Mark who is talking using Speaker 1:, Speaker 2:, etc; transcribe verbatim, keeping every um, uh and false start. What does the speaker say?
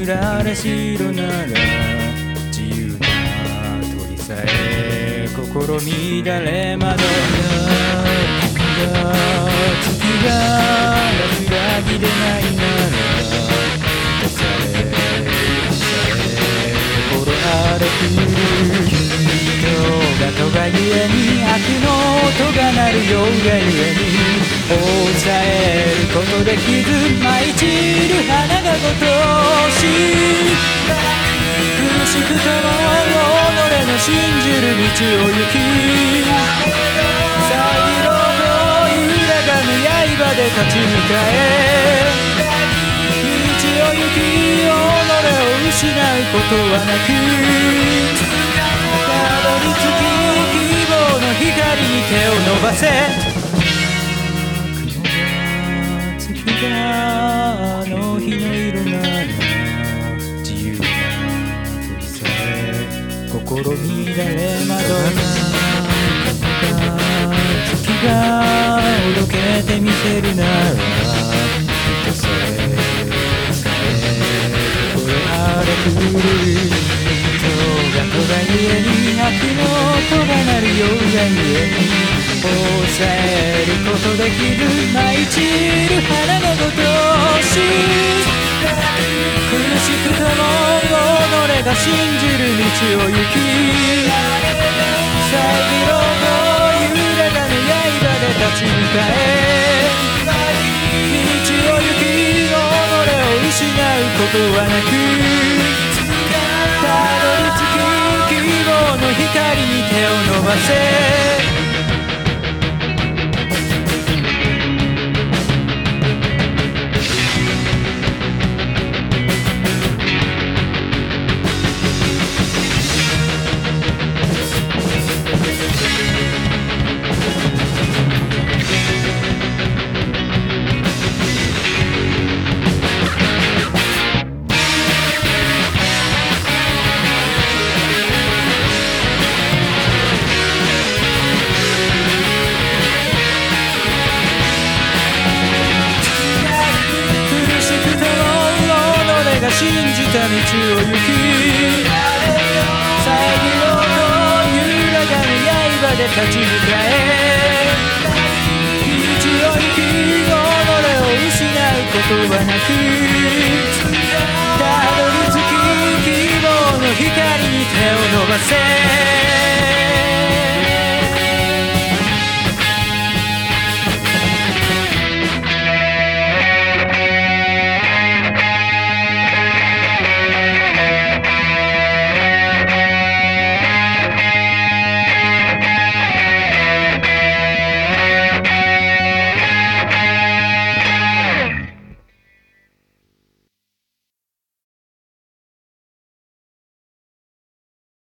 Speaker 1: られ白なら自由な鳥さえ試み誰窓が月が裏切れないなら満たされ満たされ心荒れくる君のがとがゆえに悪の音が鳴るようがゆえに抑えることで傷舞い散る花がごとし苦しくとも己の信じる道を行き遮ろうと揺らがぬ刃で立ち向かえ道を行き己を失うことはなくたどり着き希望の光に手を伸ばせあの日の色なら自由な鳥さえ心乱れ窓が月がおどけてみせるなら満たされさえ心荒れくる人がとがゆえに悪の音が鳴るようがゆえに抑えることで傷舞い散る花がごとし苦しくとも己が信じる道を行き遮ろうと揺らがぬ刃で立ち向かえ道を行き己を失うことはなくたどり着き希望の光に手を伸ばせ信じた道を行き遮ろうと揺らがぬ刃で立ち向かえ道を行き己を失うことはなくたどり着き希望の光